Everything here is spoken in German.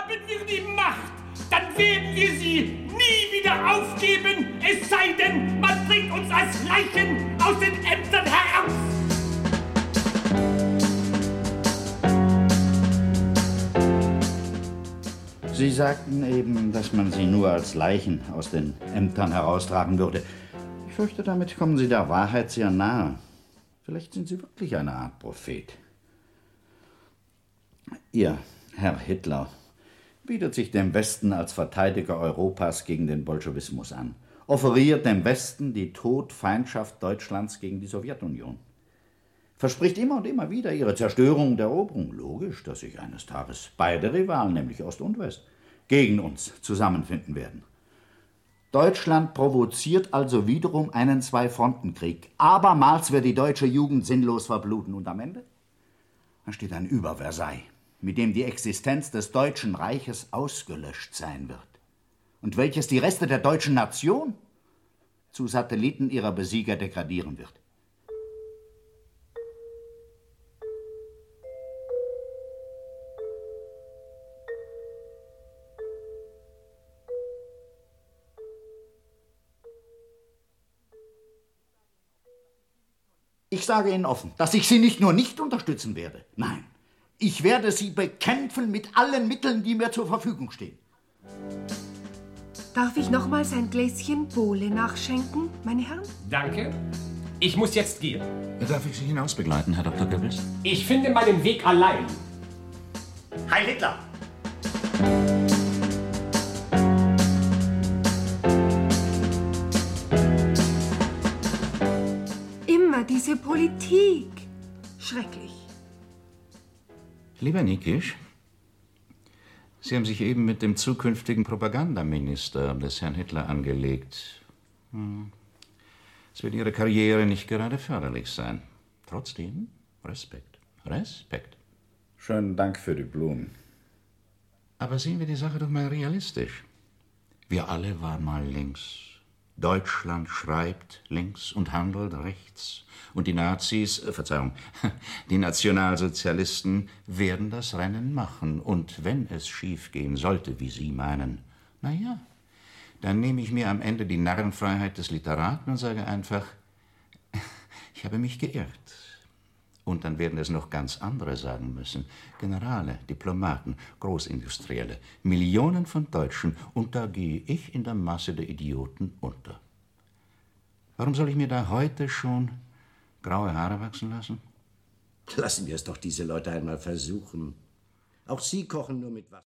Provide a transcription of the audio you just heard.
Haben wir die Macht, dann werden wir sie nie wieder aufgeben, es sei denn, man bringt uns als Leichen aus den Ämtern heraus. Sie sagten eben, dass man sie nur als Leichen aus den Ämtern heraustragen würde. Ich fürchte, damit kommen Sie der Wahrheit sehr nahe. Vielleicht sind Sie wirklich eine Art Prophet. Ihr, Herr Hitler, bietet sich dem Westen als Verteidiger Europas gegen den Bolschewismus an, offeriert dem Westen die Todfeindschaft Deutschlands gegen die Sowjetunion, verspricht immer und immer wieder ihre Zerstörung und Eroberung. Logisch, dass sich eines Tages beide Rivalen, nämlich Ost und West, gegen uns zusammenfinden werden. Deutschland provoziert also wiederum einen Zwei-Fronten-Krieg. Abermals wird die deutsche Jugend sinnlos verbluten. Und am Ende? Da steht ein Über-Versailles, mit dem die Existenz des Deutschen Reiches ausgelöscht sein wird. Und welches die Reste der deutschen Nation zu Satelliten ihrer Besieger degradieren wird. Ich sage Ihnen offen, dass ich Sie nicht nur nicht unterstützen werde. Nein, ich werde Sie bekämpfen mit allen Mitteln, die mir zur Verfügung stehen. Darf ich nochmals ein Gläschen Bowle nachschenken, meine Herren? Danke. Ich muss jetzt gehen. Darf ich Sie hinaus begleiten, Herr Dr. Goebbels? Ich finde meinen Weg allein. Heil Hitler! Immer diese Politik. Schrecklich. Lieber Nikisch, Sie haben sich eben mit dem zukünftigen Propagandaminister des Herrn Hitler angelegt. Es wird Ihre Karriere nicht gerade förderlich sein. Trotzdem, Respekt. Respekt. Schönen Dank für die Blumen. Aber sehen wir die Sache doch mal realistisch. Wir alle waren mal links. Deutschland schreibt links und handelt rechts. Und die Nazis, die Nationalsozialisten werden das Rennen machen. Und wenn es schiefgehen sollte, wie Sie meinen, na ja, dann nehme ich mir am Ende die Narrenfreiheit des Literaten und sage einfach, ich habe mich geirrt. Und dann werden es noch ganz andere sagen müssen. Generale, Diplomaten, Großindustrielle, Millionen von Deutschen. Und da gehe ich in der Masse der Idioten unter. Warum soll ich mir da heute schon graue Haare wachsen lassen? Lassen wir es doch diese Leute einmal versuchen. Auch sie kochen nur mit Wasser.